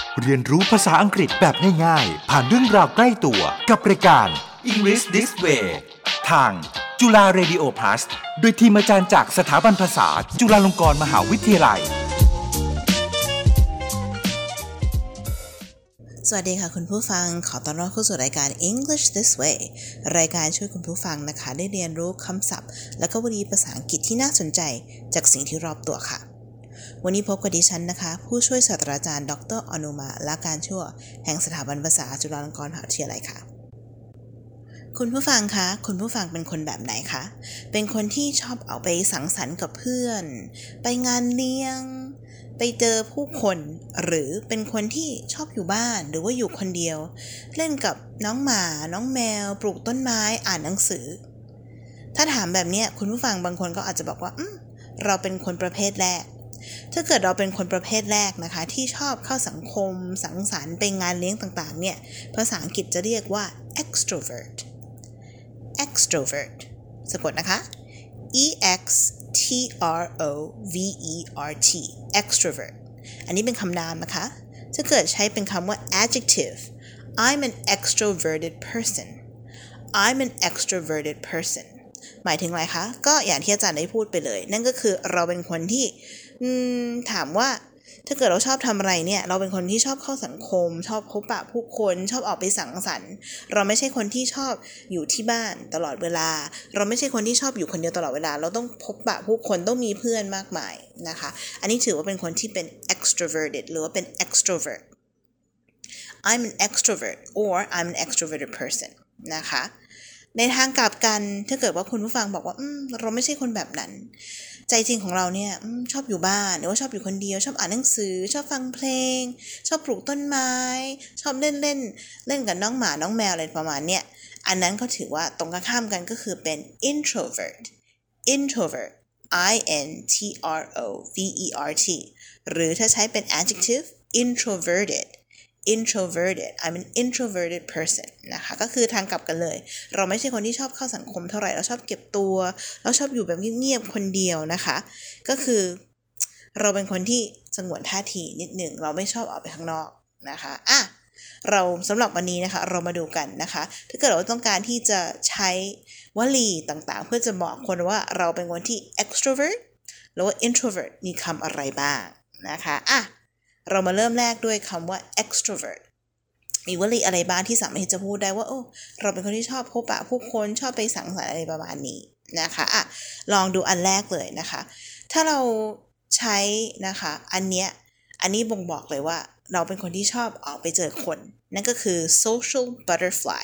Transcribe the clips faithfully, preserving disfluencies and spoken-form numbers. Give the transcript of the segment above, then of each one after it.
เรียนรู้ภาษาอังกฤษแบบง่ายๆผ่านเรื่องราวใกล้ตัวกับรายการ English This Way ทางจุฬา Radio Plus โดยทีมอาจารย์จากสถาบันภาษาจุฬาลงกรณ์มหาวิทยาลัยสวัสดีค่ะคุณผู้ฟังขอต้อนรับเข้าสู่รายการ English This Way รายการช่วยคุณผู้ฟังนะคะได้เรียนรู้คำศัพท์และก็วลีภาษาอังกฤษที่น่าสนใจจากสิ่งที่รอบตัวค่ะวันนี้พบกับดิฉันนะคะผู้ช่วยศาสตราจารย์ดรอนุมาละการชั่วแห่งสถาบันภาษาจุฬาลงกรณ์มหาวิทยาลัยค่ะคุณผู้ฟังคะคุณผู้ฟังเป็นคนแบบไหนคะเป็นคนที่ชอบเอาไปสังสรรค์กับเพื่อนไปงานเลี้ยงไปเจอผู้คนหรือเป็นคนที่ชอบอยู่บ้านหรือว่าอยู่คนเดียวเล่นกับน้องหมาน้องแมวปลูกต้นไม้อ่านหนังสือถ้าถามแบบนี้คุณผู้ฟังบางคนก็อาจจะบอกว่าอืมเราเป็นคนประเภทแรกถ้าเกิดเราเป็นคนประเภทแรกนะคะที่ชอบเข้าสังคมสังสรรค์ไปงานเลี้ยงต่างๆเนี่ยภาษาอังกฤษจะเรียกว่า extrovert extrovert สะกดนะคะ e x t r o v e r t extrovert อันนี้เป็นคำนามนะคะถ้าเกิดใช้เป็นคำว่า adjective I'm an extroverted person I'm an extroverted person หมายถึงอะไรคะก็อย่างที่อาจารย์ได้พูดไปเลยนั่นก็คือเราเป็นคนที่ถามว่าถ้าเกิดเราชอบทำอะไรเนี่ยเราเป็นคนที่ชอบเข้าสังคมชอบพบปะผู้คนชอบออกไปสังสรรค์เราไม่ใช่คนที่ชอบอยู่ที่บ้านตลอดเวลาเราไม่ใช่คนที่ชอบอยู่คนเดียวตลอดเวลาเราต้องพบปะผู้คนต้องมีเพื่อนมากมายนะคะอันนี้ถือว่าเป็นคนที่เป็น extroverted หรือว่าเป็น extrovert I'm an extrovert or I'm an extroverted person นะคะในทางกลับกันถ้าเกิดว่าคุณผู้ฟังบอกว่าอืมเราไม่ใช่คนแบบนั้นใจจริงของเราเนี่ยชอบอยู่บ้านหรือว่าชอบอยู่คนเดียวชอบอ่านหนังสือชอบฟังเพลงชอบปลูกต้นไม้ชอบเล่นเล่นเล่นกับน้องหมาน้องแมวอะไรประมาณเนี้ยอันนั้นก็ถือว่าตรงกันข้ามกันก็คือเป็น introvert introvert I N T R O V E R T หรือถ้าใช้เป็น adjective introverted introverted I'm an introverted person นะคะก็คือทางกลับกันเลยเราไม่ใช่คนที่ชอบเข้าสังคมเท่าไหร่เราชอบเก็บตัวเราชอบอยู่แบบเงียบๆคนเดียวนะคะก็คือเราเป็นคนที่สงวนท่าทีนิดหนึ่งเราไม่ชอบออกไปข้างนอกนะคะอ่ะเราสำหรับวันนี้นะคะเรามาดูกันนะคะถ้าเกิดเราต้องการที่จะใช้วลีต่างๆเพื่อจะบอกคนว่าเราเป็นคนที่ extrovert หรือว่า introvert มีคำอะไรบ้างนะคะอ่ะเรามาเริ่มแรกด้วยคำว่า extrovert มีวลีอะไรบ้างที่สามารถที่จะพูดได้ว่าโอ้เราเป็นคนที่ชอบพบปะผู้คนชอบไปสังสรรค์อะไรประมาณนี้นะคะอ่ะลองดูอันแรกเลยนะคะถ้าเราใช้นะคะอันเนี้ยอันนี้บ่งบอกเลยว่าเราเป็นคนที่ชอบออกไปเจอคนนั่นก็คือ social butterfly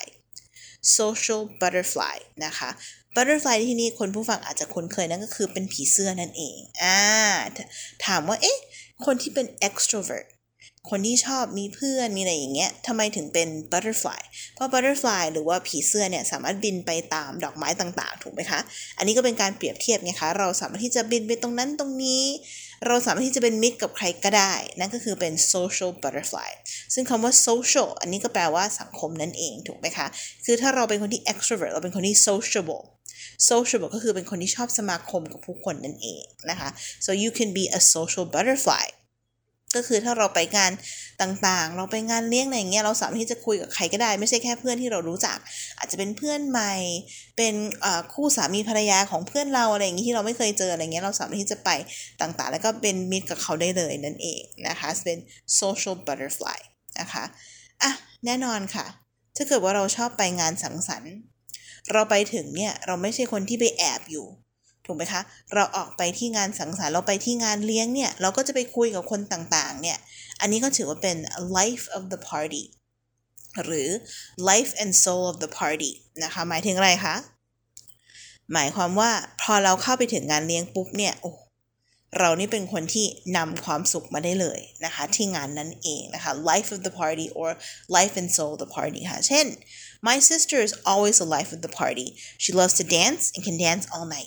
social butterfly นะคะ butterfly ที่นี่คนผู้ฟังอาจจะคุ้นเคยนั่นก็คือเป็นผีเสื้อนั่นเองอ่าถามว่าเอ๊ะคนที่เป็น extrovert คนที่ชอบมีเพื่อนมีอะไรอย่างเงี้ยทำไมถึงเป็น butterfly เพราะ butterfly หรือว่าผีเสื้อเนี่ยสามารถบินไปตามดอกไม้ต่างๆถูกไหมคะอันนี้ก็เป็นการเปรียบเทียบไงคะเราสามารถที่จะบินไปตรงนั้นตรงนี้เราสามารถที่จะเป็นมิตรกับใครก็ได้นั่นก็คือเป็น social butterfly ซึ่งคำว่า social อันนี้ก็แปลว่าสังคมนั่นเองถูกไหมคะคือถ้าเราเป็นคนที่ extrovert เราเป็นคนที่ sociable sociable ก็คือเป็นคนที่ชอบสมาคมกับผู้คนนั่นเองนะคะ so you can be a social butterfly ก็คือถ้าเราไปงานต่างๆเราไปงานเลี้ยงอะไรอย่างเงี้ยเราสามารถที่จะคุยกับใครก็ได้ไม่ใช่แค่เพื่อนที่เรารู้จักอาจจะเป็นเพื่อนใหม่เป็นคู่สามีภรรยาของเพื่อนเราอะไรอย่างงี้ที่เราไม่เคยเจออะไรเงี้ยเราสามารถที่จะไปต่างๆแล้วก็เป็นมิตรกับเขาได้เลยนั่นเองนะคะเป็น social butterfly นะคะอ่ะแน่นอนค่ะถ้าเกิดว่าเราชอบไปงานสังสรรค์เราไปถึงเนี่ยเราไม่ใช่คนที่ไปแอบอยู่ถูกไหมคะเราออกไปที่งานสังสรรค์เราไปที่งานเลี้ยงเนี่ยเราก็จะไปคุยกับคนต่างๆเนี่ยอันนี้ก็ถือว่าเป็น life of the party หรือ life and soul of the party นะคะหมายถึงอะไรคะหมายความว่าพอเราเข้าไปถึงงานเลี้ยงปุ๊บเนี่ยโอ้เรานี่เป็นคนที่นำความสุขมาได้เลยนะคะที่งานนั้นเองนะคะ life of the party or life and soul of the party ค่ะเช่น my sister is always the life of the party she loves to dance and can dance all night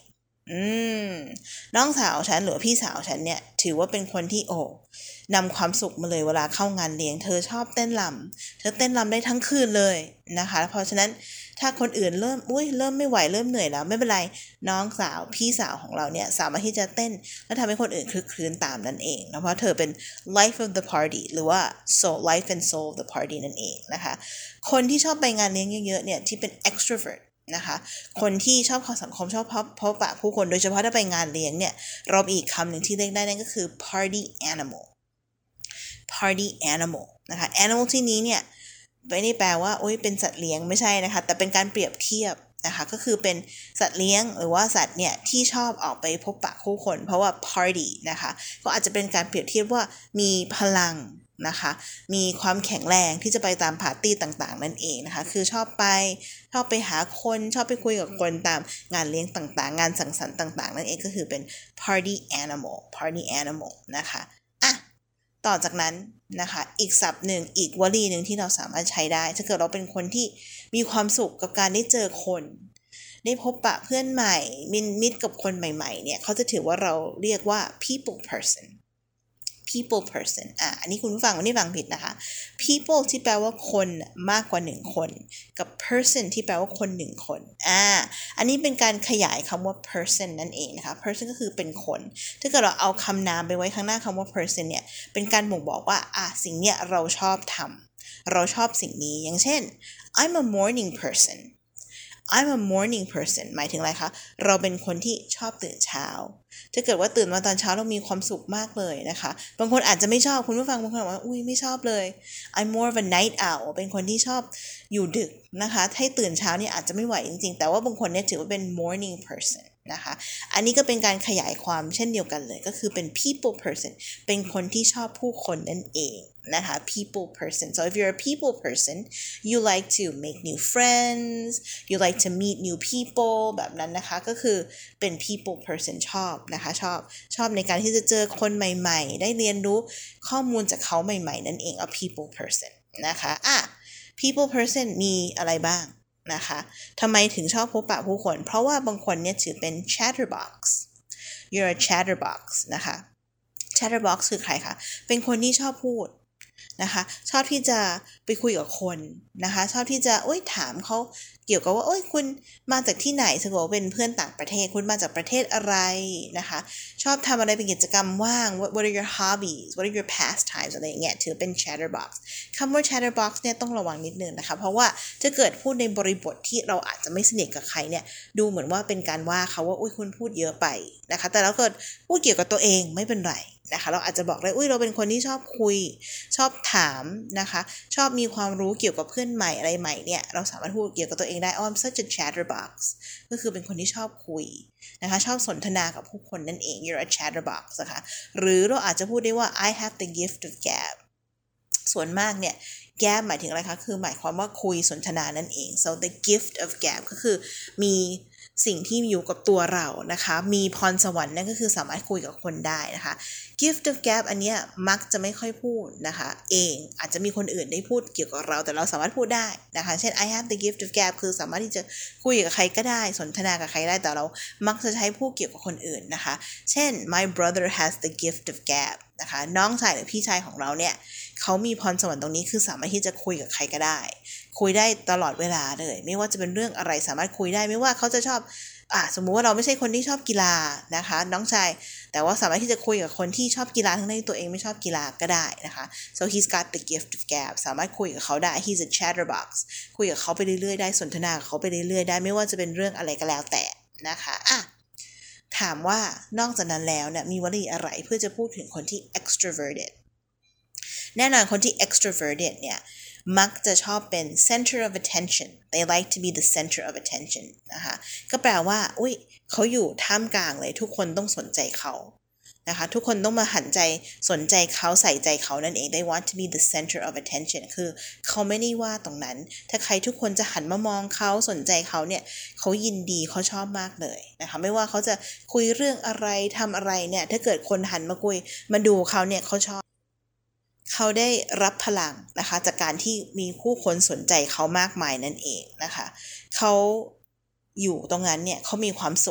อืมน้องสาวฉันหรือพี่สาวฉันเนี่ยถือว่าเป็นคนที่โอ้นำความสุขมาเลยเวลาเข้างานเลี้ยงเธอชอบเต้นรำเธอเต้นรำได้ทั้งคืนเลยนะคะเพราะฉะนั้นถ้าคนอื่นเริ่มอุ้ยเริ่มไม่ไหวเริ่มเหนื่อยแล้วไม่เป็นไรน้องสาวพี่สาวของเราเนี่ยสามารถที่จะเต้นและทำให้คนอื่นคลึกครื้นตามนั่นเองนะเพราะเธอเป็น life of the party หรือว่า soul life and soul of the party นั่นเองนะคะคนที่ชอบไปงานเลี้ยงเยอะๆเนี่ยที่เป็น extrovertนะคะคนที่ชอบเข้าสังคมชอบพบพบปะผู้คนโดยเฉพาะถ้าไปงานเลี้ยงเนี่ยเรามีอีกคำหนึ่งที่เรียกได้นั่นก็คือ party animal party animal นะคะ animal ที่นี้เนี่ยไม่ได้แปลว่าโอ๊ยเป็นสัตว์เลี้ยงไม่ใช่นะคะแต่เป็นการเปรียบเทียบนะคะก็คือเป็นสัตว์เลี้ยงหรือว่าสัตว์เนี่ยที่ชอบออกไปพบปะผู้คนเพราะว่า party นะคะก็อาจจะเป็นการเปรียบเทียบว่ามีพลังนะคะมีความแข็งแรงที่จะไปตามปาร์ตี้ต่างๆนั่นเองนะคะคือชอบไปชอบไปหาคนชอบไปคุยกับคนตามงานเลี้ยงต่างๆงานสังสรรค์ต่างๆนั่นเองก็คือเป็น party animal party animal นะคะอ่ะต่อจากนั้นนะคะอีกศัพท์หนึ่งอีกวลีหนึ่งที่เราสามารถใช้ได้ถ้าเกิดเราเป็นคนที่มีความสุขกับการได้เจอคนได้พบปะเพื่อนใหม่มินมิตรกับคนใหม่ๆเนี่ยเขาจะถือว่าเราเรียกว่า people person people person อ่ะอันนี้คุณผู้ฟังไม่ได้ฟังผิดนะคะ people ที่แปลว่าคนมากกว่าหนึ่งคนกับ person ที่แปลว่าคนหนึ่งคนอ่าอันนี้เป็นการขยายคำว่า person นั่นเองนะคะ person ก็คือเป็นคนถ้าเกิดเราเอาคำนามไปไว้ข้างหน้าคำว่า person เนี่ยเป็นการบ่งบอกว่าอ่ะสิ่งเนี้ยเราชอบทำเราชอบสิ่งนี้อย่างเช่น I'm a morning person I'm a morning person หมายถึงอะไรคะเราเป็นคนที่ชอบตื่นเช้าถ้าเกิดว่าตื่นมาตอนเช้าเรามีความสุขมากเลยนะคะบางคนอาจจะไม่ชอบคุณผู้ฟังบางคนบอกว่าอุ้ยไม่ชอบเลย I'm more of a night owl เป็นคนที่ชอบอยู่ดึกนะคะให้ตื่นเช้านี่อาจจะไม่ไหวจริงๆแต่ว่าบางคนเนี่ยถือว่าเป็น morning person นะคะอันนี้ก็เป็นการขยายความเช่นเดียวกันเลยก็คือเป็น people person เป็นคนที่ชอบผู้คนนั่นเองนะคะ people person so if you're a people person you like to make new friends you like to meet new people แบบนั้นนะคะก็คือเป็น people person ชอบนะคะชอบชอบในการที่จะเจอคนใหม่ๆได้เรียนรู้ข้อมูลจากเขาใหม่ๆนั่นเอง a people person นะคะอ่ะ people person มีอะไรบ้างนะคะทำไมถึงชอบพบปะผู้คนเพราะว่าบางคนเนี่ยถือเป็น chatterbox you're a chatterbox นะคะ chatterbox คือใครคะเป็นคนที่ชอบพูดนะคะชอบที่จะไปคุยกับคนนะคะชอบที่จะโอ๊ยถามเขาเกี่ยวกับว่าโอ๊ยคุณมาจากที่ไหนสมมติว่าเป็นเพื่อนต่างประเทศคุณมาจากประเทศอะไรนะคะชอบทำอะไรเป็นกิจกรรมว่าง what, what are your hobbies what are your pastimes อะไรอย่างเงี้ยถือเป็น chatterbox คำว่า chatterbox เนี่ยต้องระวังนิดนึงนะคะเพราะว่าจะเกิดพูดในบริบทที่เราอาจจะไม่สนิทกับใครเนี่ยดูเหมือนว่าเป็นการว่าเขาว่าอุ๊ยคุณพูดเยอะไปนะคะแต่เราเกิดพูดเกี่ยวกับตัวเองไม่เป็นไรนะคะเราอาจจะบอกเลยอุ้ยเราเป็นคนที่ชอบคุยชอบถามนะคะชอบมีความรู้เกี่ยวกับเพื่อนใหม่อะไรใหม่เนี่ยเราสามารถพูดเกี่ยวกับตัวเองได้ oh I'm such a chatterbox ก็คือเป็นคนที่ชอบคุยนะคะชอบสนทนากับผู้คนนั่นเอง you're a chatterbox นะคะหรือเราอาจจะพูดได้ว่า I have the gift of gab ส่วนมากเนี่ย gab หมายถึงอะไรคะคือหมายความว่าคุยสนทนานั่นเอง so the gift of gab ก็คือมีสิ่งที่อยู่กับตัวเรานะคะมีพรสวรรค์นั่นก็คือสามารถคุยกับคนได้นะคะ gift of gab อันเนี้ยมักจะไม่ค่อยพูดนะคะเองอาจจะมีคนอื่นได้พูดเกี่ยวกับเราแต่เราสามารถพูดได้นะคะเช่น I have the gift of gab คือสามารถที่จะคุยกับใครก็ได้สนทนากับใครได้แต่เรามักจะใช้พูดเกี่ยวกับคนอื่นนะคะเช่น my brother has the gift of gab นะคะน้องชายหรือพี่ชายของเราเนี่ยเขามีพรสวรรค์ตรงนี้คือสามารถที่จะคุยกับใครก็ได้คุยได้ตลอดเวลาเลยไม่ว่าจะเป็นเรื่องอะไรสามารถคุยได้ไม่ว่าเขาจะชอบอ่ะสมมุติว่าเราไม่ใช่คนที่ชอบกีฬานะคะน้องชายแต่ว่าสามารถที่จะคุยกับคนที่ชอบกีฬาทั้งที่ตัวเองไม่ชอบกีฬาก็ได้นะคะ so he's got the gift of gab สามารถคุยกับเขาได้ he's a chatterbox คุยกับเขาไปเรื่อยๆได้สนทนากับเขาไปเรื่อยๆได้ไม่ว่าจะเป็นเรื่องอะไรก็แล้วแต่นะคะอ่ะถามว่านอกจากนั้นแล้วเนี่ยมีวลีอะไรเพื่อจะพูดถึงคนที่ extroverted แน่นอนคนที่ extroverted เนี่ยมักจะชอบเป็น center of attention they like to be the center of attention นะคะก็แปลว่าอุ้ยเขาอยู่ท่ามกลางเลยทุกคนต้องสนใจเขานะคะทุกคนต้องมาหันใจสนใจเขาใส่ใจเขานั่นเอง they want to be the center of attention คือเขาไม่ได้ว่าตรงนั้นถ้าใครทุกคนจะหันมามองเขาสนใจเขาเนี่ยเขายินดีเขาชอบมากเลยนะคะไม่ว่าเขาจะคุยเรื่องอะไรทำอะไรเนี่ยถ้าเกิดคนหันมาคุยมาดูเขาเนี่ยเขาชอบเขาได้รับพลังนะคะจากการที่มีผู้คนสนใจเขามากมายนั่นเองนะคะเขาอยู่ตรงนั้นเนี่ยเขามีความสุข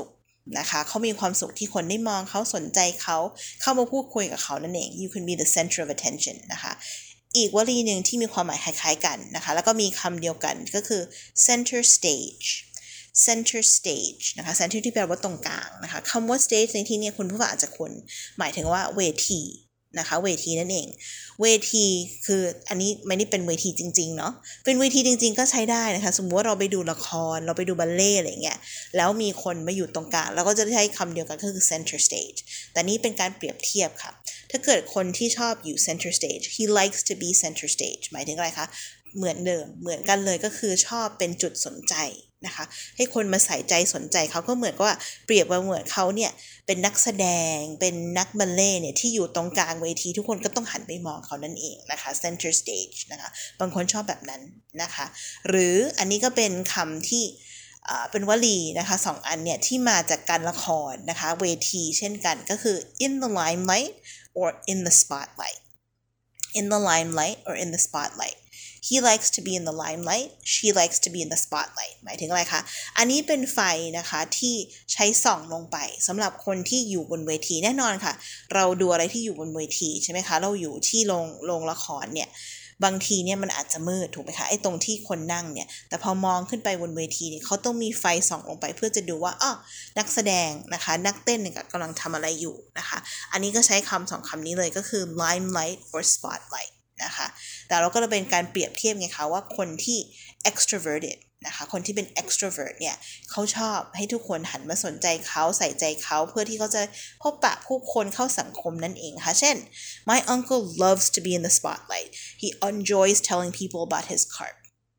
นะคะเขามีความสุขที่คนได้มองเขาสนใจเขาเข้ามาพูดคุยกับเขานั่นเอง you can be the center of attention นะคะอีกวลีหนึ่งที่มีความหมายคล้ายๆกันนะคะแล้วก็มีคำเดียวกันก็คือ center stage center stage นะคะ center ที่แปลว่าตรงกลางนะคะคำว่า stage ในที่นี้คุณผู้ฟังอาจจะคุ้นหมายถึงว่าเวทีนะคะเวทีนั่นเองเวทีคืออันนี้ไม่ได้เป็นเวทีจริงๆเนาะเป็นเวทีจริงๆก็ใช้ได้นะคะสมมติว่าเราไปดูละครเราไปดูบัลเล่ต์อะไรเงี้ยแล้วมีคนมาอยู่ตรงกลางเราก็จะใช้คำเดียวกันก็คือ center stage แต่นี่เป็นการเปรียบเทียบค่ะถ้าเกิดคนที่ชอบอยู่ center stage he likes to be center stage หมายถึงอะไรคะเหมือนเดิมเหมือนกันเลยก็คือชอบเป็นจุดสนใจนะคะให้คนมาใส่ใจสนใจเขาก็เหมือนกับว่าเปรียบว่าเหมือนเขาเนี่ยเป็นนักแสดงเป็นนักบัลเล่ต์เนี่ยที่อยู่ตรงกลางเวทีทุกคนก็ต้องหันไปมองเขานั่นเองนะคะ center stage นะคะบางคนชอบแบบนั้นนะคะหรืออันนี้ก็เป็นคำที่เป็นวลีนะคะสองอันเนี่ยที่มาจากการละครนะคะเวทีเช่นกันก็คือ in the limelight or in the spotlight in the limelight or in the spotlight he likes to be in the limelight she likes to be in the spotlight หมายถึงอะไรคะอันนี้เป็นไฟนะคะที่ใช้ส่องลงไปสำหรับคนที่อยู่บนเวทีแน่นอนค่ะเราดูอะไรที่อยู่บนเวทีใช่ไหมคะเราอยู่ที่โรงโรงละครเนี่ยบางทีเนี่ยมันอาจจะมืดถูกไหมคะไอ้ตรงที่คนนั่งเนี่ยแต่พอมองขึ้นไปบนเวทีเนี่ยเขาต้องมีไฟส่องลงไปเพื่อจะดูว่าอ้อนักแสดงนะคะนักเต้นเนี่ยกำลังทำอะไรอยู่นะคะอันนี้ก็ใช้คำสองคำนี้เลยก็คือ limelight or spotlightนะคะแต่เราก็จะเป็นการเปรียบเทียบไงคะว่าคนที่ extroverted นะคะคนที่เป็น extrovert เนี่ยเขาชอบให้ทุกคนหันมาสนใจเขาใส่ใจเขาเพื่อที่เขาจะพบปะผู้คนเข้าสังคมนั่นเองค่ะเช่น my uncle loves to be in the spotlight he enjoys telling people about his carp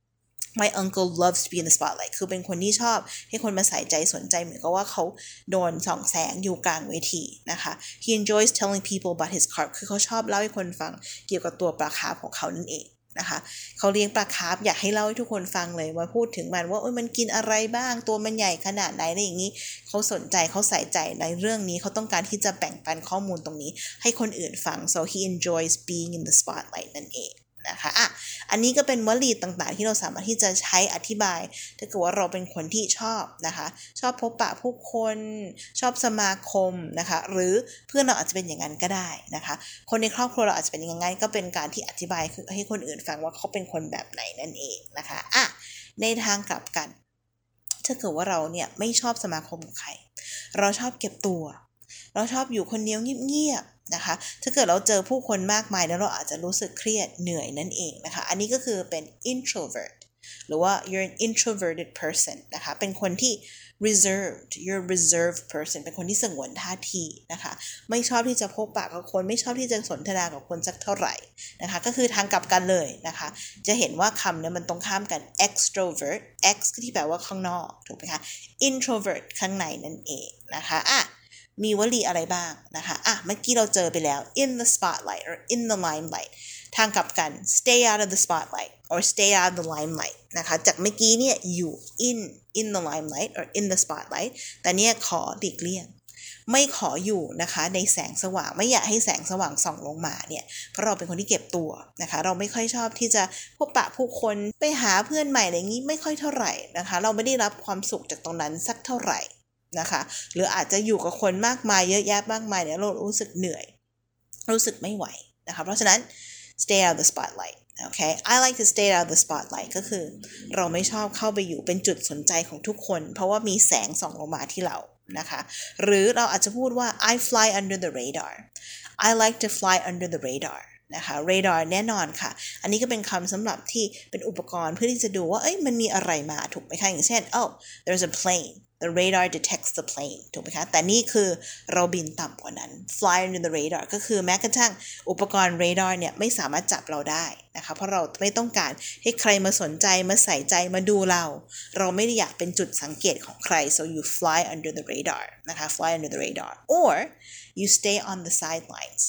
my uncle loves to be in the spotlight คือเป็นคนที่ชอบให้คนมาใส่ใจสนใจเหมือนกับว่าเขาโดนส่องแสงอยู่กลางเวทีนะคะ he enjoys telling people about his carp คือเขาชอบเล่าให้คนฟังเกี่ยวกับตัวปลาคาร์ฟของเขานั่นเองนะคะเขาเลี้ยงปลาคาร์ฟอยากให้เล่าให้ทุกคนฟังเลยว่าพูดถึงมันว่ามันกินอะไรบ้างตัวมันใหญ่ขนาดไหนอะไรอย่างนี้เขาสนใจเขาใส่ใจในเรื่องนี้เขาต้องการที่จะแบ่งปันข้อมูลตรงนี้ให้คนอื่นฟัง so he enjoys being in the spotlight นั่นเองนะคะอ่ะอันนี้ก็เป็นวลีต่างๆที่เราสามารถที่จะใช้อธิบายถ้าเกิดว่าเราเป็นคนที่ชอบนะคะชอบพบปะผู้คนชอบสมาคมนะคะหรือเพื่อนเราอาจจะเป็นอย่างนั้นก็ได้นะคะคนในครอบครัวเราอาจจะเป็นอย่างนั้นก็เป็นการที่อธิบายให้คนอื่นฟังว่าเขาเป็นคนแบบไหนนั่นเองนะคะอ่ะในทางกลับกันถ้าเกิดว่าเราเนี่ยไม่ชอบสมาคมกับใครเราชอบเก็บตัวเราชอบอยู่คนเดียวเงียบนะคะถ้าเกิดเราเจอผู้คนมากมายแล้วเราอาจจะรู้สึกเครียดเหนื่อยนั่นเองนะคะอันนี้ก็คือเป็น introvert หรือว่า you're an introverted person นะคะเป็นคนที่ reserved you're a reserved person เป็นคนที่สงวนท่าทีนะคะไม่ชอบที่จะพบปะกับคนไม่ชอบที่จะสนทนากับคนสักเท่าไหร่นะคะก็คือทางกลับกันเลยนะคะจะเห็นว่าคำนี้มันตรงข้ามกัน extrovert x ที่แปลว่าข้างนอกถูกไหมคะ introvert ข้างในนั่นเองนะคะอ่ะมีวลีอะไรบ้างนะคะอ่ะเมื่อกี้เราเจอไปแล้ว in the spotlight or in the limelight ทางกลับกัน stay out of the spotlight or stay out of the limelight นะคะจากเมื่อกี้เนี่ยอยู่ in in the limelight or in the spotlight แต่เนี่ยขอหลีกเลี่ยงไม่ขออยู่นะคะในแสงสว่างไม่อยากให้แสงสว่างส่องลงมาเนี่ยเพราะเราเป็นคนที่เก็บตัวนะคะเราไม่ค่อยชอบที่จะพบปะผู้คนไปหาเพื่อนใหม่อะไรอย่างนี้ไม่ค่อยเท่าไหร่นะคะเราไม่ได้รับความสุขจากตรงนั้นสักเท่าไหร่นะคะหรืออาจจะอยู่กับคนมากมายเยอะแยะมากมายเนี่ยเรารู้สึกเหนื่อยรู้สึกไม่ไหวนะคะเพราะฉะนั้น stay out of the spotlight okay I like to stay out of the spotlight ก็คือเราไม่ชอบเข้าไปอยู่เป็นจุดสนใจของทุกคนเพราะว่ามีแสงส่องลงมาที่เรานะคะหรือเราอาจจะพูดว่า I fly under the radar I like to fly under the radar นะคะ radar แน่นอนค่ะอันนี้ก็เป็นคำสำหรับที่เป็นอุปกรณ์เพื่อที่จะดูว่าเอ้ยมันมีอะไรมาถูกไหมคะอย่างเช่น oh there's a plane the radar detects the plane ถูกไหมคะแต่นี่คือเราบินต่ำกว่านั้น fly under the radar ก็คือแม้กระทั่งอุปกรณ์ radar เนี่ยไม่สามารถจับเราได้นะคะเพราะเราไม่ต้องการให้ใครมาสนใจมาใส่ใจมาดูเราเราไม่ได้อยากเป็นจุดสังเกตของใคร so you fly under the radar นะคะ fly under the radar or you stay on the sidelines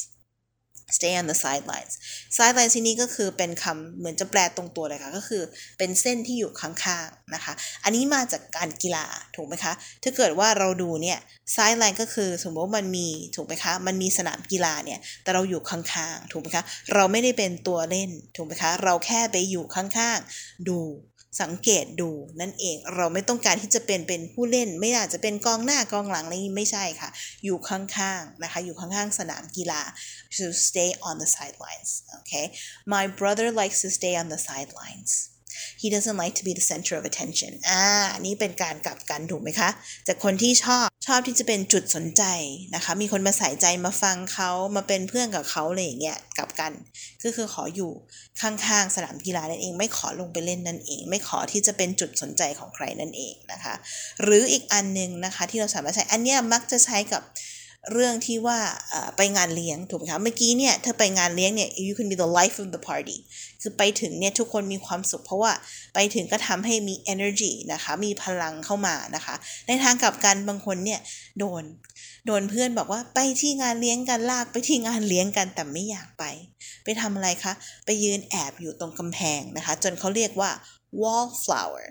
stay on the sidelines sidelines ที่นี้ก็คือเป็นคำเหมือนจะแปลตรงตัวเลยค่ะก็คือเป็นเส้นที่อยู่ข้างๆนะคะอันนี้มาจากการกีฬาถูกไหมคะถ้าเกิดว่าเราดูเนี่ย sideline ก็คือสมมติว่ามันมีถูกไหมคะมันมีสนามกีฬาเนี่ยแต่เราอยู่ข้างๆถูกไหมคะเราไม่ได้เป็นตัวเล่นถูกไหมคะเราแค่ไปอยู่ข้างๆดูสังเกตดูนั่นเองเราไม่ต้องการที่จะเป็นเป็นผู้เล่นไม่อาจจะเป็นกองหน้ากองหลังนี่ไม่ใช่ค่ะอยู่ข้างๆนะคะอยู่ข้างๆสนามกีฬา to stay on the sidelines okay my brother likes to stay on the sidelines he doesn't like to be the center of attention อ่านี่เป็นการกลับกันถูกไหมคะจากคนที่ชอบชอบที่จะเป็นจุดสนใจนะคะมีคนมาใส่ใจมาฟังเขามาเป็นเพื่อนกับเขาอะไรอย่างเงี้ยกลับกันก็คือขออยู่ข้างๆสนามกีฬานั่นเองไม่ขอลงไปเล่นนั่นเองไม่ขอที่จะเป็นจุดสนใจของใครนั่นเองนะคะหรืออีกอันนึงนะคะที่เราสามารถใช้อันเนี้ยมักจะใช้กับเรื่องที่ว่าไปงานเลี้ยงถูกไหมคะเมื่อกี้เนี่ยเธอไปงานเลี้ยงเนี่ย you can be the life of the party คือไปถึงเนี่ยทุกคนมีความสุขเพราะว่าไปถึงก็ทำให้มี energy นะคะมีพลังเข้ามานะคะในทางกลับกันบางคนเนี่ยโดนโดนเพื่อนบอกว่าไปที่งานเลี้ยงกันลากไปที่งานเลี้ยงกันแต่ไม่อยากไปไปทำอะไรคะไปยืนแอบอยู่ตรงกำแพงนะคะจนเขาเรียกว่า wallflower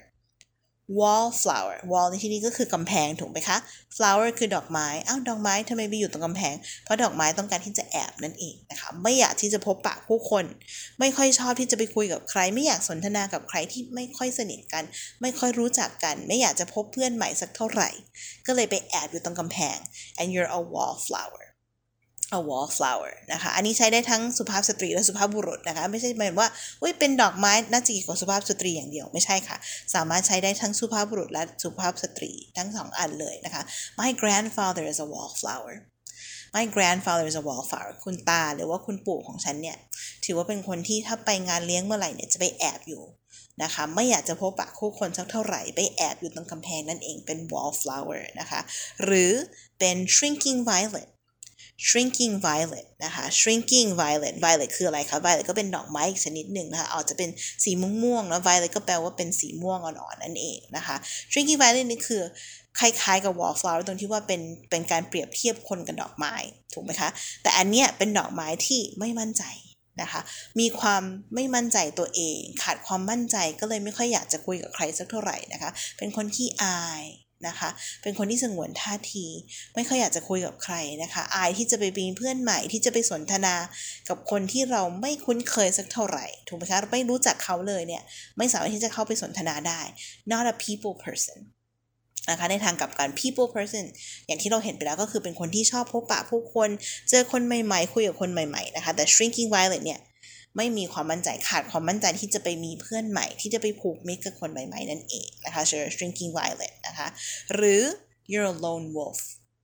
wallflower wall ในที่นี้ก็คือกำแพงถูกไหมคะ flower คือดอกไม้อ้าวดอกไม้ทำไมไปอยู่ตรงกำแพงเพราะดอกไม้ต้องการที่จะแอบนั่นเองนะคะไม่อยากที่จะพบปะผู้คนไม่ค่อยชอบที่จะไปคุยกับใครไม่อยากสนทนากับใครที่ไม่ค่อยสนิทกันไม่ค่อยรู้จักกันไม่อยากจะพบเพื่อนใหม่สักเท่าไหร่ก็เลยไปแอบอยู่ตรงกำแพง and you're a wallflower a wallflower นะคะอันนี้ใช้ได้ทั้งสุภาพสตรีและสุภาพบุรุษนะคะไม่ใช่หมายว่าอุ้ยเป็นดอกไม้น่าจะเกี่ยวกับสุภาพสตรีอย่างเดียวไม่ใช่ค่ะสามารถใช้ได้ทั้งสุภาพบุรุษและสุภาพสตรีทั้งสองอันเลยนะคะ My grandfather is a wallflower My grandfather is a wallflower คุณตาหรือว่าคุณปู่ของฉันเนี่ยถือว่าเป็นคนที่ถ้าไปงานเลี้ยงเมื่อไหร่เนี่ยจะไปแอบอยู่นะคะไม่อยากจะพบปะคู่คนสักเท่าไหร่ไปแอบอยู่ตรงกำแพงนั่นเองเป็น wallflower นะคะหรือเป็น shrinking violet shrinking violet นะคะ shrinking violet violet คืออะไรคะ violet ก็เป็นดอกไม้อีกชนิดหนึ่งนะคะอาจจะเป็นสีม่วงๆแล้ว violet ก็แปลว่าเป็นสีม่วงอ่อนๆนั่นเองนะคะ shrinking violet นี่คือคล้ายๆกับ wallflower ตรงที่ว่าเป็นเป็นการเปรียบเทียบคนกับดอกไม้ถูกไหมคะแต่อันเนี้ยเป็นดอกไม้ที่ไม่มั่นใจนะคะมีความไม่มั่นใจตัวเองขาดความมั่นใจก็เลยไม่ค่อยอยากจะคุยกับใครสักเท่าไหร่นะคะเป็นคนขี้อายนะคะเป็นคนที่สงวนท่าทีไม่ค่อยอยากจะคุยกับใครนะคะอายที่จะไปมีเพื่อนใหม่ที่จะไปสนทนากับคนที่เราไม่คุ้นเคยสักเท่าไหร่ถูกไหมคะไม่รู้จักเขาเลยเนี่ยไม่สามารถที่จะเข้าไปสนทนาได้ not a people personนะคะในทางกลับกัน people person อย่างที่เราเห็นไปแล้วก็คือเป็นคนที่ชอบพบปะผู้คนเจอคนใหม่ๆคุยกับคนใหม่ๆนะคะแต่ shrinking violet เนี่ยไม่มีความมั่นใจขาดความมั่นใจที่จะไปมีเพื่อนใหม่ที่จะไปผูกมิตรกับคนใหม่ๆนั่นเองนะคะ shrinking violet นะคะหรือ you're a lone wolf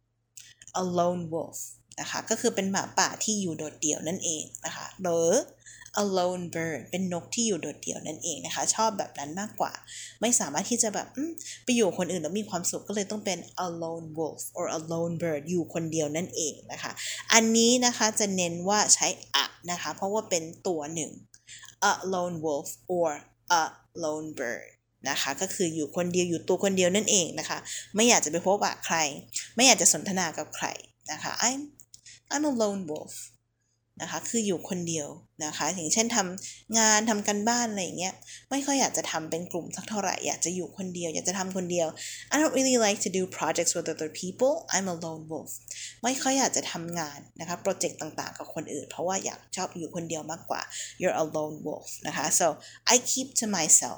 a lone wolf นะคะก็คือเป็นหมาป่าที่อยู่โดดเดี่ยวนั่นเองนะคะหรือ a lone bird เป็นนกที่อยู่โดดเดี่ยวนั่นเองนะคะชอบแบบนั้นมากกว่าไม่สามารถที่จะแบบไปอยู่คนอื่นแล้วมีความสุขก็เลยต้องเป็น a lone wolf or a lone bird อยู่คนเดียวนั่นเองนะคะอันนี้นะคะจะเน้นว่าใช้ a นะคะเพราะว่าเป็นตัวหนึ่ง a lone wolf or a lone bird นะคะก็คืออยู่คนเดียวอยู่ตัวคนเดียวนั่นเองนะคะไม่อยากจะไปพบปะใครไม่อยากจะสนทนากับใครนะคะ I'm I'm a lone wolfนะคะคืออยู่คนเดียวนะคะอย่างเช่นทำงานทำการบ้านอะไรอย่างเงี้ยไม่ค่อยอยากจะทำเป็นกลุ่มสักเท่าไหร่อยากจะอยู่คนเดียวอยากจะทำคนเดียว I don't really like to do projects with other people I'm a lone wolf ไม่ค่อยอยากจะทำงานนะคะโปรเจกต์ต่างๆกับคนอื่นเพราะว่าอยากชอบอยู่คนเดียวมากกว่า You're a lone wolf นะคะ so I keep to myself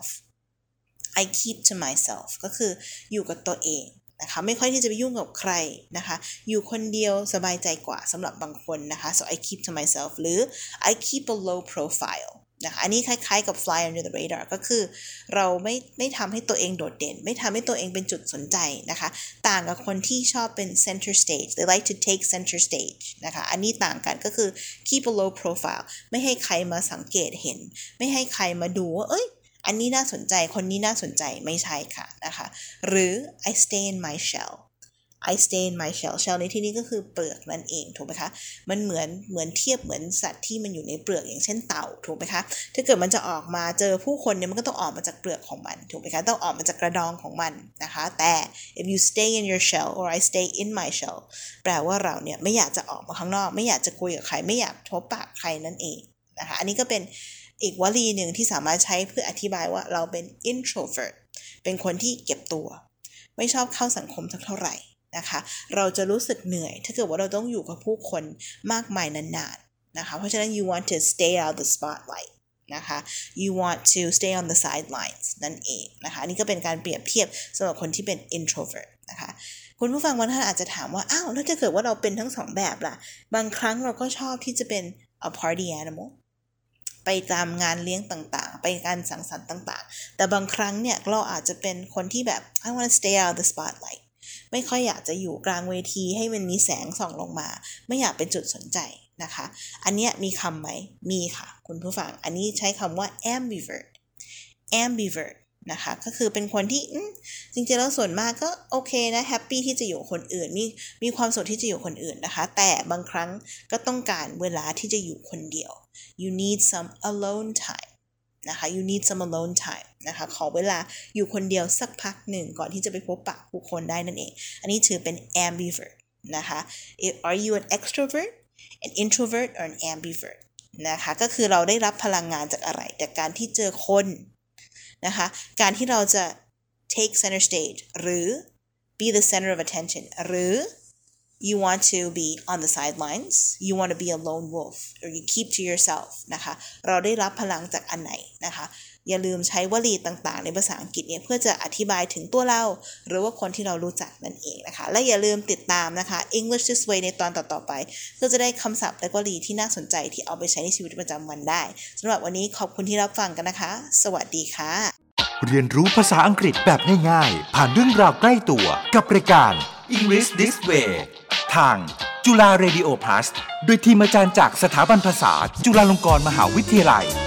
I keep to myself ก็คืออยู่กับตัวเองนะคะไม่ค่อยที่จะไปยุ่งกับใครนะคะอยู่คนเดียวสบายใจกว่าสำหรับบางคนนะคะ so I keep to myself หรือ I keep a low profile นะคะอันนี้คล้ายๆกับ fly under the radar ก็คือเราไม่ไม่ทำให้ตัวเองโดดเด่นไม่ทำให้ตัวเองเป็นจุดสนใจนะคะต่างกับคนที่ชอบเป็น center stage they like to take center stage นะคะอันนี้ต่างกันก็คือ keep a low profile ไม่ให้ใครมาสังเกตเห็นไม่ให้ใครมาดูว่าเอ้ยอันนี้น่าสนใจคนนี้น่าสนใจไม่ใช่ค่ะนะคะหรือ I stay in my shell I stay in my shell shell ในที่นี้ก็คือเปลือกนั่นเองถูกไหมคะมันเหมือนเหมือนเทียบเหมือนสัตว์ที่มันอยู่ในเปลือกอย่างเช่นเต่าถูกไหมคะถ้าเกิดมันจะออกมาเจอผู้คนเนี่ยมันก็ต้องออกมาจากเปลือกของมันถูกไหมคะต้องออกมาจากกระดองของมันนะคะแต่ if you stay in your shell or I stay in my shell แปลว่าเราเนี่ยไม่อยากจะออกมาข้างนอกไม่อยากจะคุยกับใครไม่อยากพบปะใครนั่นเองนะคะอันนี้ก็เป็นอีกวลีหนึ่งที่สามารถใช้เพื่ออธิบายว่าเราเป็น introvert เป็นคนที่เก็บตัวไม่ชอบเข้าสังคมสักเท่าไหร่นะคะเราจะรู้สึกเหนื่อยถ้าเกิดว่าเราต้องอยู่กับผู้คนมากมายนานๆนะคะเพราะฉะนั้น you want to stay out of the spotlight นะคะ you want to stay on the sidelines นั่นเองนะคะนี่ก็เป็นการเปรียบเทียบสำหรับคนที่เป็น introvert นะคะคุณผู้ฟังบางท่านอาจจะถามว่าอ้าวแล้วถ้าเกิดว่าเราเป็นทั้งสองแบบล่ะบางครั้งเราก็ชอบที่จะเป็น a party animal ไปตามงานเลี้ยงต่างๆไปการสังสรรค์ต่างๆแต่บางครั้งเนี่ยเราอาจจะเป็นคนที่แบบ I want to stay out of the spotlight ไม่ค่อยอยากจะอยู่กลางเวทีให้มันมีแสงส่องลงมาไม่อยากเป็นจุดสนใจนะคะอันเนี้ยมีคำไหมมีค่ะคุณผู้ฟังอันนี้ใช้คำว่า ambivert ambivert นะคะก็คือเป็นคนที่จริงๆแล้วส่วนมากก็โอเคนะแฮปปี้ที่จะอยู่คนอื่นมีมีความสุขที่จะอยู่คนอื่นนะคะแต่บางครั้งก็ต้องการเวลาที่จะอยู่คนเดียว you need some alone time นะคะ you need some alone time นะคะขอเวลาอยู่คนเดียวสักพักหนึ่งก่อนที่จะไปพบปะผู้คนได้นั่นเองอันนี้ถือเป็น ambivert นะคะ are you an extrovert an introvert or an ambivert นะคะก็คือเราได้รับพลังงานจากอะไรจากการที่เจอคนนะคะการที่เราจะ take center stage หรือ be the center of attention หรือ you want to be on the sidelines you want to be a lone wolf or you keep to yourself นะคะเราได้รับพลังจากอันไหนนะคะอย่าลืมใช้วลีต่างๆในภาษาอังกฤษเนี่ยเพื่อจะอธิบายถึงตัวเราหรือว่าคนที่เรารู้จักนั่นเองนะคะและอย่าลืมติดตามนะคะ English This Way ในตอนต่อๆไปก็จะได้คำศัพท์และวลีที่น่าสนใจที่เอาไปใช้ในชีวิตประจำวันได้สำหรับวันนี้ขอบคุณที่รับฟังกันนะคะสวัสดีค่ะเรียนรู้ภาษาอังกฤษแบบง่ายๆผ่านเรื่องราวใกล้ตัวกับรายการ English This Way ทางจุฬา Radio Plus โดยทีมอาจารย์จากสถาบันภาษาจุฬาลงกรณ์มหาวิทยาลัย